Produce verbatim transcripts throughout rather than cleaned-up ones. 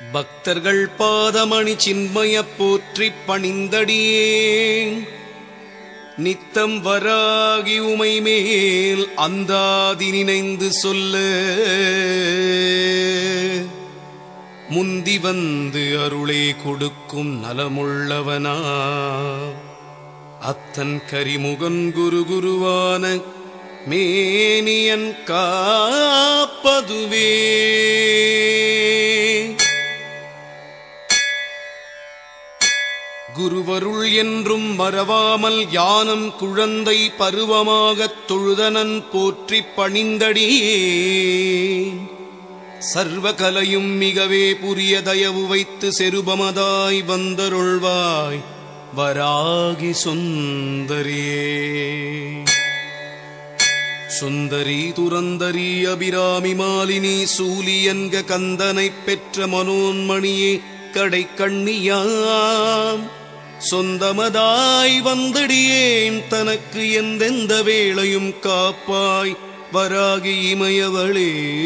பக்தர்கள் பாதமணி சின்மய போற்றிப் பணிந்தடியேன் நித்தம் வராகி உமை மேல் அந்தாதி நினைந்து சொல்ல முந்தி வந்து அருளே கொடுக்கும் நலமுள்ளவனா அத்தன் கரிமுகன் குரு குருவான மேனியன் காப்பதுவே குருவருள் என்றும் மறவாமல் யானம் குழந்தை பருவமாகத் தொழுதனன் போற்றிப் பணிந்தடியே சர்வகலையும் மிகவே புரிய தயவு வைத்து செருபமதாய் வந்தருள்வாய் வராகி சுந்தரியே. சுந்தரி துரந்தரி அபிராமி மாலினி சூலியன்க கந்தனைப் பெற்ற மனோன்மணியே கடை கண்ணியாம் சொந்தமதாய் வந்தடியேன் தனக்கு எந்தெந்த வேளையும் காப்பாய் வராகி இமையவளே.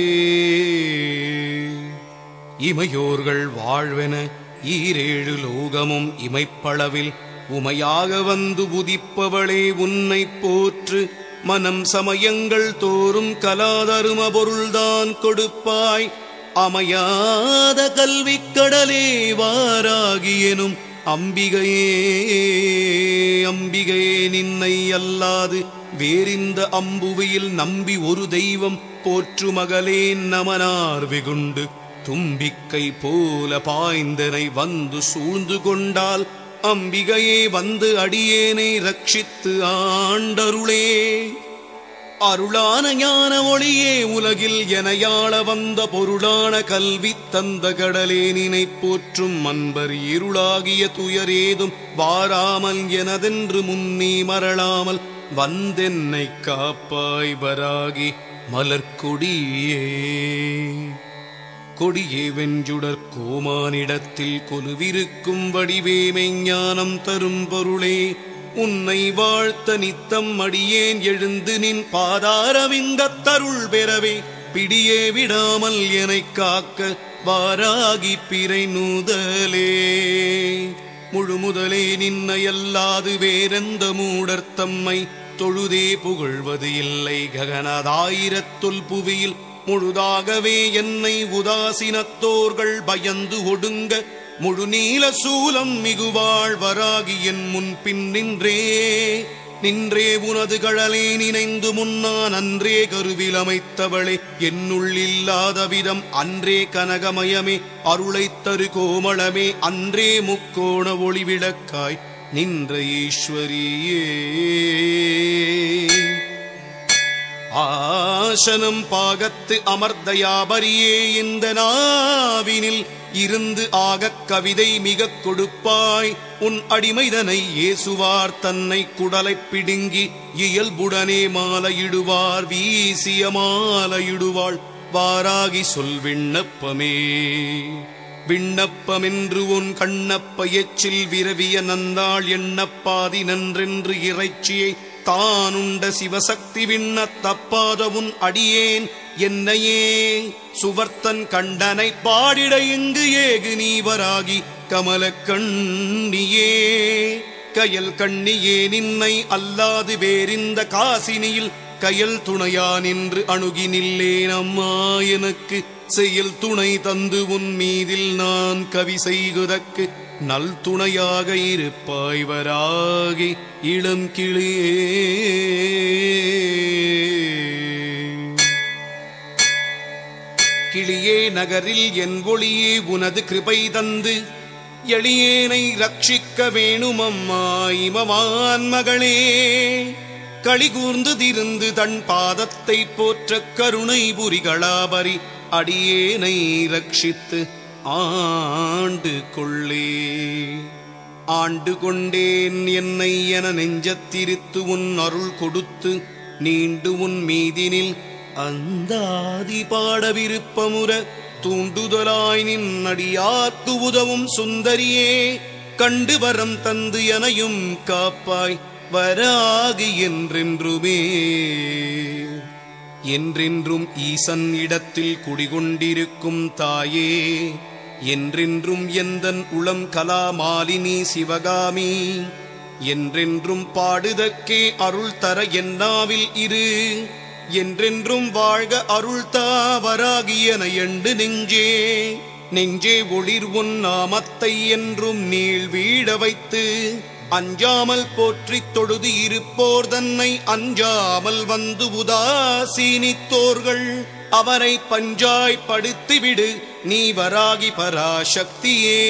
இமையோர்கள் வாழ்வென ஈரேழு லோகமும் இமைப்பளவில் உமையாக வந்து உதிப்பவளே உன்னை போற்று மனம் சமயங்கள் தோறும் கலாதரும பொருள்தான் கொடுப்பாய் அமையாத கல்விக் கடலே வாராகி எனும் அம்பிகையே. அம்பிகையே நின்னை அல்லாது வேறிந்த அம்புவியில் நம்பி ஒரு தெய்வம் போற்று மகளே நமனார் வெகுண்டு தும்பிக்கை போல பாய்ந்தனை வந்து சூழ்ந்து கொண்டால் அம்பிகையே வந்து அடியேனை ரட்சித்து ஆண்டருளே. அருளான ஞான ஒளியே உலகில் எனையாள வந்த பொருளான கல்வி தந்த கடலே நினை போற்றும் அன்பர் இருளாகிய துயரேதும் வாராமல் எனதென்று முன்னே மரளாமல் வந்தென்னை காப்பாய் வராகி மலர்கொடியே. கொடியே வெஞ்சுடர் கோமானிடத்தில் கொலுவிருக்கும் வடிவே மெஞ்ஞானம் தரும் பொருளே உன்னை வாழ்த்த நித்தம் அடியேன் எழுந்து நின் பாதாரவிந்தத் தருள் பெறவே பிடியே விடாமல் என்னைக் காக்க வாராகி பிறை நூதலே. முழு முதலே நின்னையல்லாது வேறெந்த மூடர் தம்மை தொழுதே புகழ்வது இல்லை ககனதாயிரத்துல் புவியில் முழுதாகவே என்னை உதாசீனத்தோர்கள் பயந்து ஒடுங்க முழு நீல சூலம் மிகுவாள் வராகி என் முன் பின் நின்றே நின்றே உனது கழலே நினைந்து முன்னான் அன்றே கருவில் அமைத்தவளே என்னுள் இல்லாத விதம் அன்றே கனகமயமே அருளைத் தரு கோமளமே அன்றே முக்கோண ஒளி விளக்காய் நின்ற ஈஸ்வரியே. ஆசனம் பாகத்து அமர்தயாபரியே இந்த நாவினில் இருந்து ஆகக் கவிதை மிகக் கொடுப்பாய் உன் அடிமைதனை ஏசுவார் தன்னை குடலைப் பிடுங்கி இயல்புடனே மாலையிடுவார் வீசிய மாலையிடுவாள் வாராகி சொல் விண்ணப்பமே. விண்ணப்பமென்று உன் கண்ணப்ப எச்சில் விரவிய நந்தாள் எண்ணப்பாதி நன்றென்று இறைச்சியை தானுண்ட சிவசக்தி விண்ண தப்பாத உன் அடியேன் என்னையே சுவர்த்தன் கண்டனை பாடிட இங்கு ஏகு நீ வராகி கமல கண்ணியே. கயல் கண்ணியே நின்னை அல்லாது வேறிந்த காசினியில் கயல் துணையா நின்று அணுகி நில்லேன் அம்மா எனக்கு செயல் துணை தந்து உன் மீதில் நான் கவி செய்குதற்கு நல் துணையாக இருப்பாய் வராகி இளம் கிளியே. கிளியே நகரில் என் ஒளியே உனது கிருபை தந்து எளியேனை ரட்சிக்க வேணுமம்மா இமவான் மகளே. களிகூர்ந்து திருந்து தன் பாதத்தை போற்ற கருணை புரிகளாபரி அடியேனை ரட்சித்து ஆண்டு கொள்ளே. ஆண்டு கொண்டேன் என்னை என நெஞ்சத்திருத்து உன் அருள் கொடுத்து நீண்டு உன் மீதினில் அந்தாதி பாட விருப்பமுற தூண்டுதலாய் நின் அடியார்க்கு உதவும் சுந்தரியே. கண்டு வரம் தந்து எனையும் காப்பாய் வராகி என்றென்றுமே. என்றென்றும் ஈசன் இடத்தில் குடிகொண்டிருக்கும் தாயே என்றென்றும் எந்தன் உளம் கலாமாலினி சிவகாமி என்றென்றும் பாடுதற்கே அருள் தர என்னாவில் இரு என்றென்றும் வாழ்க அருள் தாவராகியன எண்டு நெஞ்சே நெஞ்சே ஒளிர் உன் நாமத்தை என்றும் நீள் வீட வைத்து அஞ்சாமல் போற்றித் தொழுது இருப்போர் தன்னை அஞ்சாமல் வந்து உதாசீனித்தோர்கள் அவரை பஞ்சாய் படுத்திவிடு நீ வராகி பராசக்தியே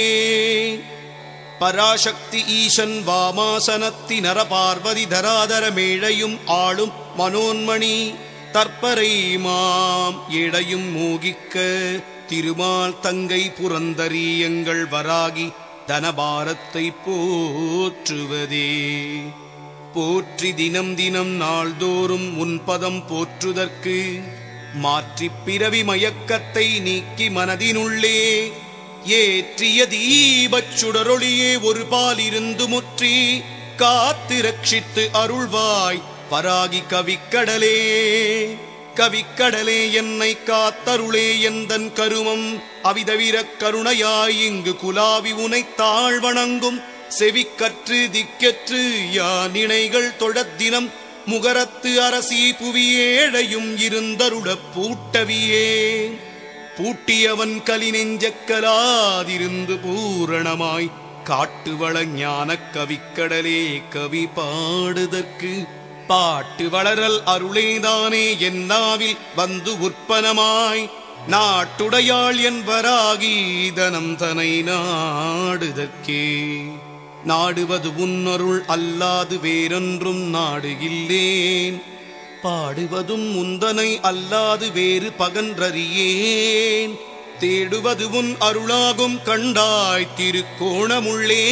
பராசக்தி ஈசன் வாமாசனத்தி நரபார்வதி தராதர மேழையும் ஆளும் மனோன்மணி தற்பரை மாம் இடையும் மூகிக்க திருமால் தங்கை புரந்தரி எங்கள் வராகி தனபாரத்தை போற்றுவதே போற்றி தினம் தினம் நாள்தோறும் உன்பதம் போற்றுதற்கு மாற்றிப் பிறவி மயக்கத்தை நீக்கி மனதினுள்ளே ஏற்றிய தீபச் சுடரொளியே ஒரு பாலிருந்து முற்றி காத்து ரட்சித்து அருள்வாய் பராகி கவிக்கடலே கவிக்கடலே என்னை காத்தருளே எந்தன் கருமம் அவிதவிரக் கருணையாய் இங்கு குலாவி உனை தாழ்வணங்கும் செவிக்கற்று திக்கற்று யானினைகள் தொழத்தினம் முகரத்து அரசி புவியேழையும் இருந்தருளப் பூட்டவியே பூட்டியவன் கலி நெஞ்சக்கலாதிருந்து பூரணமாய் காட்டுவள ஞானக் கவிக்கடலே கவி பாடுதற்கு பாட்டு வளரல் அருளேதானே என்னாவில் வந்து உற்பனமாய் நாட்டுடையாள் என்பராகி தனம் தனை நாடுதற்கே நாடுவது உன்னருள் அல்லாது வேறொன்றும் நாடுகில்லேன் பாடுவதும் உந்தனை அல்லாது வேறு பகன்றறியேன் தேடுவது உன் அருளாகும் கண்டாய் திருக்கோணமுள்ளே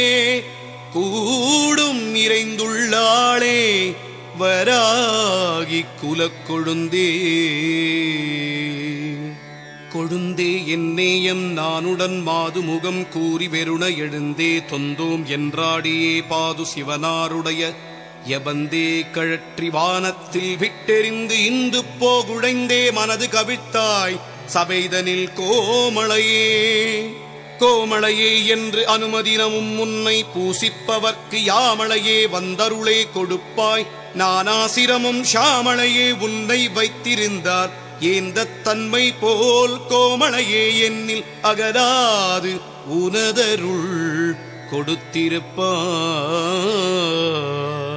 கூடும் நிறைந்துள்ளாளே வராகி குலக்கொழுந்தே கொழுந்தே என்னேயம் நானுடன் மாது முகம் கூறி வெறுண எழுந்தே தொந்தோம் என்றாடியே பாது சிவனாருடைய யபந்தே கழற்றி வானத்தில் விட்டெறிந்து இந்து போகுழைந்தே மனது கவிழ்த்தாய் சபைதனில் கோமளையே கோமளையே என்று அனுமதினமும் முன்னை பூசிப்பவர்க்கு யாமளையே வந்தருளே கொடுப்பாய் நானாசிரமும் ஷாமளையே உன்னை வைத்திருந்தார் ஏந்த தன்மை போல் கோமளையே என்னில் அகலாது உனதருள் கொடுத்திருப்பாய்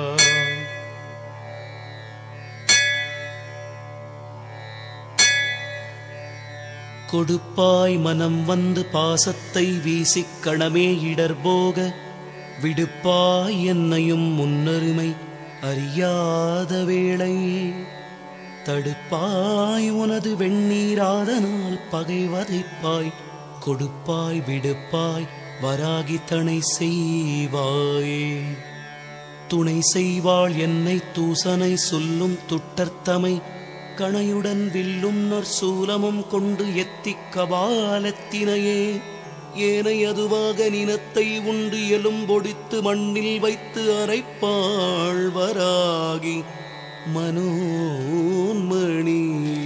கொடுப்பாய் மனம் வந்து பாசத்தை வீசிக் கணமே இடர்போக விடுப்பாய் என்னையும் முன்னருமை அறியாத வேளை தடுப்பாய் உனது வெண்ணீராதனால் பகை வதைப்பாய் கொடுப்பாய் விடுப்பாய் வராகி தனை செய்வாயே துணை செய்வாள் என்னை தூசனை சொல்லும் துட்டர்த்தமை கணையுடன் வில்லும் நற்சூலமும் கொண்டு எத்திக் கபாலத்தினையே ஏனை அதுவாக நினத்தை உண்டு எலும்பொடித்து மண்ணில் வைத்து அரைப்பாள் வராகி மனோன்மணி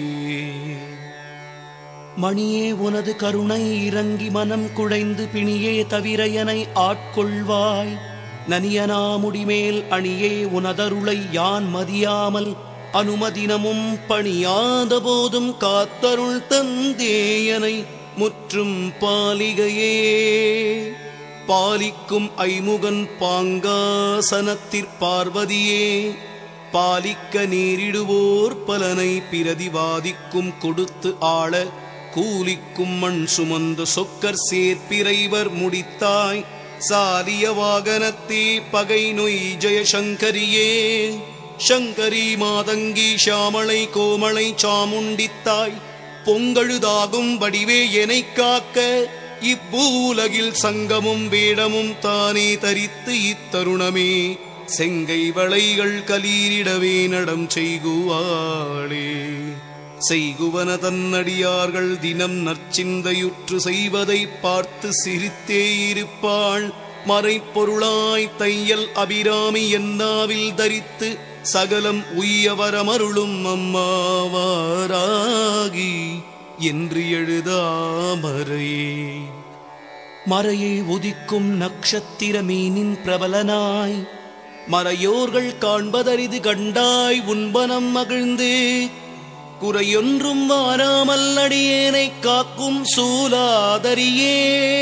மணியே உனது கருணை இறங்கி மனம் குழைந்து பிணியே தவிர எனை ஆட்கொள்வாய் நனியனா முடிமேல் அணியே உனதருளை யான் மதியாமல் அனுமதினமும் பணியாத போதும் காத்தருள் தந்தேயனை முற்றும் பாலிகையே பாலிக்கும் ஐமுகன் பாங்காசனத்திற் பார்வதியே பாலிக்க நேரிடுவோர் பலனை பிரதிவாதிக்கும் கொடுத்து ஆள கூலிக்கும் மண் சுமந்த சொக்கர் சேர்ப்பிரைவர் முடித்தாய் சாலிய வாகனத்தே பகை நொய் ஜெயசங்கரியே சங்கரி மாதங்கி ஷாமளை கோமளை சாமுண்டித்தாய் பொங்கழுதாகும் வடிவே எனை காக்க இப்பூலகில் சங்கமும் வேடமும் தானே தரித்து இத்தருணமே செங்கை வளைகள் கலீரிடவே நடம் செய்குவாளே செய்குவன தன்னடியார்கள் தினம் நற்சிந்தையுற்று செய்வதை பார்த்து சிரித்தே இருப்பாள் மறைப்பொருளாய் தையல் அபிராமி என்னாவில் தரித்து சகலம் உய்யவரமருளும் அம்மாவாராகி என்று எழுதாமறையே. மறையை உதிக்கும் நக்ஷத்திர மீனின் பிரபலனாய் மறையோர்கள் காண்பதரிது கண்டாய் உன்பனம் மகிழ்ந்து குறையொன்றும் வாராமல் அடியேனை காக்கும் சூலாதரியே.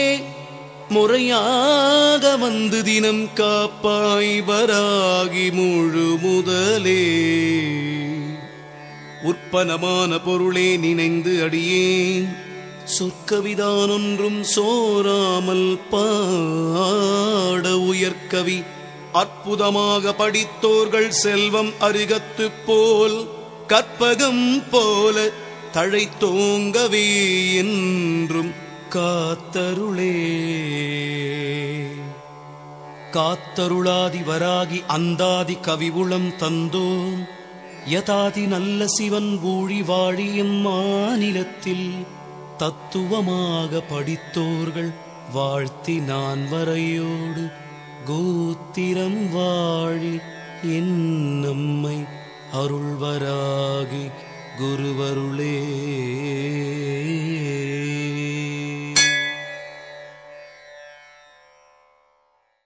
முறையாக வந்து தினம் காப்பாய் வராகி முழு முதலே. உற்பனமான பொருளே நினைந்து அடியேன் சொற்கவிதானொன்றும் சோராமல் பாட உயர்கவி அற்புதமாக படித்தோர்கள் செல்வம் அருகத்து போல் கற்பகம் போல தழைத்தோங்கவே என்றும் காத்தருளே. காத்தருளாதி வராகி அந்தாதி கவிவுளம் தந்தோம் யதாதி நல்ல சிவன் ஊழி வாழியும் மாநிலத்தில் தத்துவமாக படித்தோர்கள் வாழ்த்தி நான் வரையோடு கோத்திரம் வாழி என் நம்மை அருள்வராகி குருவருளே.